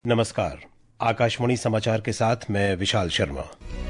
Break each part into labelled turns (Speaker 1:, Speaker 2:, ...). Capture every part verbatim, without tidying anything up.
Speaker 1: नमस्कार। आकाशवाणी समाचार के साथ मैं विशाल शर्मा।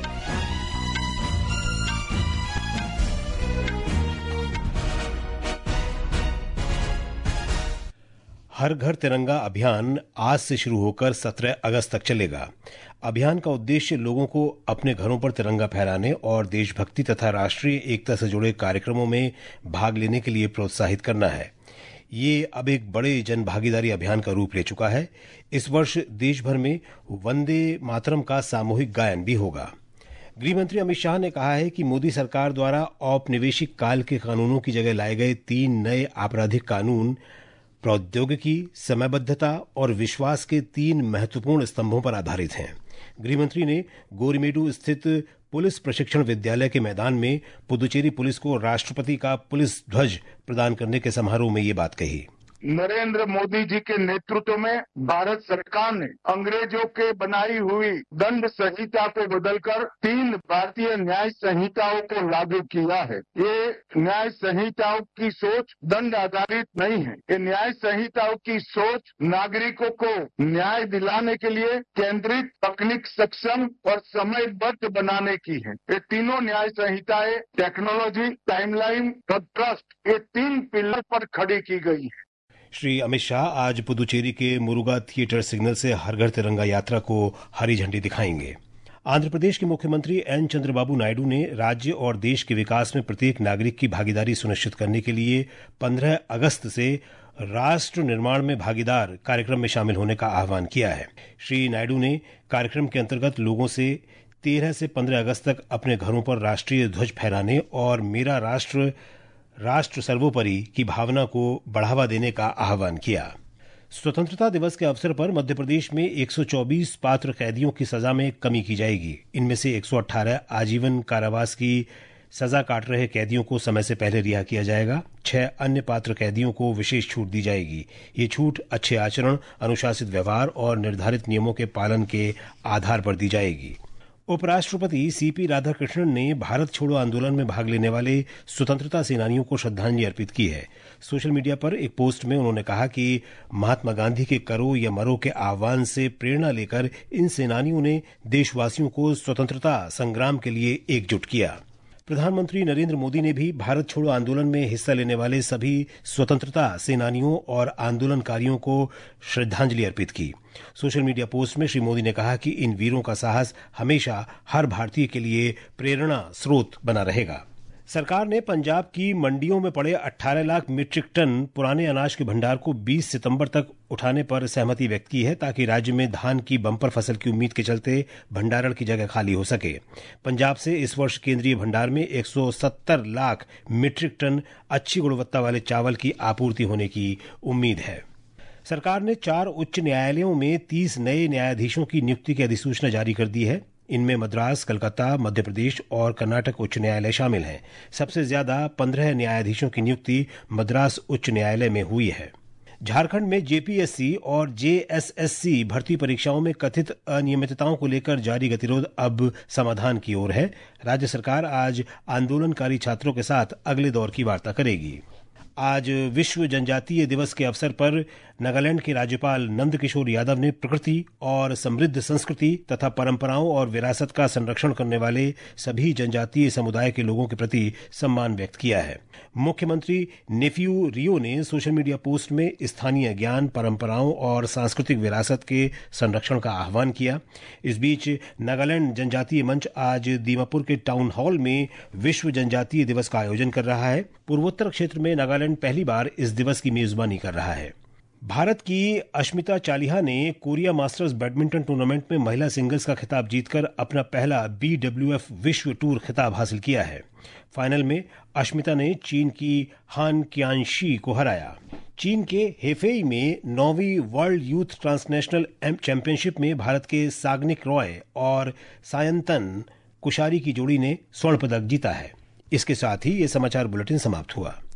Speaker 1: हर घर तिरंगा अभियान आज से शुरू होकर सत्रह अगस्त तक चलेगा। अभियान का उद्देश्य लोगों को अपने घरों पर तिरंगा फहराने और देशभक्ति तथा राष्ट्रीय एकता से जुड़े कार्यक्रमों में भाग लेने के लिए प्रोत्साहित करना है। ये अब एक बड़े जन भागीदारी अभियान का रूप ले चुका है। इस वर्ष देश भर में वंदे मातरम का सामूहिक गायन भी होगा। गृह मंत्री अमित शाह ने कहा है कि मोदी सरकार द्वारा औपनिवेशिक काल के कानूनों की जगह लाए गए तीन नए आपराधिक कानून प्रौद्योगिकी, समयबद्धता और विश्वास के तीन महत्वपूर्ण स्तंभों पर आधारित हैं। गृहमंत्री ने गोरिमेडू स्थित पुलिस प्रशिक्षण विद्यालय के मैदान में पुदुचेरी पुलिस को राष्ट्रपति का पुलिस ध्वज प्रदान करने के समारोह में ये बात कही।
Speaker 2: नरेंद्र मोदी जी के नेतृत्व में भारत सरकार ने अंग्रेजों के बनाई हुई दंड संहिता को बदलकर तीन भारतीय न्याय संहिताओं को लागू किया है। ये न्याय संहिताओं की सोच दंड आधारित नहीं है। ये न्याय संहिताओं की सोच नागरिकों को न्याय दिलाने के लिए केंद्रित, तकनीक सक्षम और समयबद्ध बनाने की है। ये तीनों न्याय संहिताएं टेक्नोलॉजी, टाइमलाइन और ट्रस्ट, ये तीन पिलर पर खड़ी की गई है।
Speaker 1: श्री अमित शाह आज पुदुचेरी के मुरुगा थिएटर सिग्नल से हर घर तिरंगा यात्रा को हरी झंडी दिखाएंगे। आंध्र प्रदेश के मुख्यमंत्री एन चंद्रबाबू नायडू ने राज्य और देश के विकास में प्रत्येक नागरिक की भागीदारी सुनिश्चित करने के लिए पंद्रह अगस्त से राष्ट्र निर्माण में भागीदार कार्यक्रम में शामिल होने का आह्वान किया है। श्री नायडू ने कार्यक्रम के अंतर्गत लोगों से तेरह से पंद्रह अगस्त तक अपने घरों पर राष्ट्रीय ध्वज फहराने और मेरा राष्ट्र राष्ट्र सर्वोपरि की भावना को बढ़ावा देने का आह्वान किया। स्वतंत्रता दिवस के अवसर पर मध्य प्रदेश में एक सौ चौबीस पात्र कैदियों की सजा में कमी की जाएगी। इनमें से एक सौ अठारह आजीवन कारावास की सजा काट रहे कैदियों को समय से पहले रिहा किया जाएगा। छह अन्य पात्र कैदियों को विशेष छूट दी जाएगी। ये छूट अच्छे आचरण, अनुशासित व्यवहार और निर्धारित नियमों के पालन के आधार पर दी जाएगी। उपराष्ट्रपति सीपी राधाकृष्णन ने भारत छोड़ो आंदोलन में भाग लेने वाले स्वतंत्रता सेनानियों को श्रद्धांजलि अर्पित की है। सोशल मीडिया पर एक पोस्ट में उन्होंने कहा कि महात्मा गांधी के करो या मरो के आह्वान से प्रेरणा लेकर इन सेनानियों ने देशवासियों को स्वतंत्रता संग्राम के लिए एकजुट किया। प्रधानमंत्री नरेंद्र मोदी ने भी भारत छोड़ो आंदोलन में हिस्सा लेने वाले सभी स्वतंत्रता सेनानियों और आंदोलनकारियों को श्रद्धांजलि अर्पित की। सोशल मीडिया पोस्ट में श्री मोदी ने कहा कि इन वीरों का साहस हमेशा हर भारतीय के लिए प्रेरणा स्रोत बना रहेगा। सरकार ने पंजाब की मंडियों में पड़े अठारह लाख मीट्रिक टन पुराने अनाज के भंडार को बीस सितंबर तक उठाने पर सहमति व्यक्त की है, ताकि राज्य में धान की बम्पर फसल की उम्मीद के चलते भंडारण की जगह खाली हो सके। पंजाब से इस वर्ष केंद्रीय भंडार में एक सौ सत्तर लाख मीट्रिक टन अच्छी गुणवत्ता वाले चावल की आपूर्ति होने की उम्मीद है। सरकार ने चार उच्च न्यायालयों में तीस नए न्यायाधीशों की नियुक्ति की अधिसूचना जारी कर दी है। इनमें मद्रास, कलकत्ता, मध्य प्रदेश और कर्नाटक उच्च न्यायालय शामिल हैं। सबसे ज्यादा पंद्रह न्यायाधीशों की नियुक्ति मद्रास उच्च न्यायालय में हुई है। झारखंड में जेपीएससी और जेएसएससी भर्ती परीक्षाओं में कथित अनियमितताओं को लेकर जारी गतिरोध अब समाधान की ओर है। राज्य सरकार आज आंदोलनकारी छात्रों के साथ अगले दौर की वार्ता करेगी। आज विश्व जनजातीय दिवस के अवसर पर नागालैंड के राज्यपाल नंदकिशोर यादव ने प्रकृति और समृद्ध संस्कृति तथा परंपराओं और विरासत का संरक्षण करने वाले सभी जनजातीय समुदाय के लोगों के प्रति सम्मान व्यक्त किया है। मुख्यमंत्री नेफ्यू रियो ने सोशल मीडिया पोस्ट में स्थानीय ज्ञान, परंपराओं और सांस्कृतिक विरासत के संरक्षण का आह्वान किया। इस बीच नागालैंड जनजातीय मंच आज दीमापुर के टाउन हॉल में विश्व जनजातीय दिवस का आयोजन कर रहा है। पूर्वोत्तर क्षेत्र में नागालैंड पहली बार इस दिवस की मेजबानी कर रहा है। भारत की अश्मिता चालिहा ने कोरिया मास्टर्स बैडमिंटन टूर्नामेंट में महिला सिंगल्स का खिताब जीतकर अपना पहला बीडब्ल्यूएफ विश्व टूर खिताब हासिल किया है। फाइनल में अश्मिता ने चीन की हान क्यानशी को हराया। चीन के हेफेई में नौवीं वर्ल्ड यूथ ट्रांसनेशनल चैंपियनशिप में भारत के साग्निक रॉय और सायंतन कुशारी की जोड़ी ने स्वर्ण पदक जीता है। इसके साथ ही ये समाचार बुलेटिन समाप्त हुआ।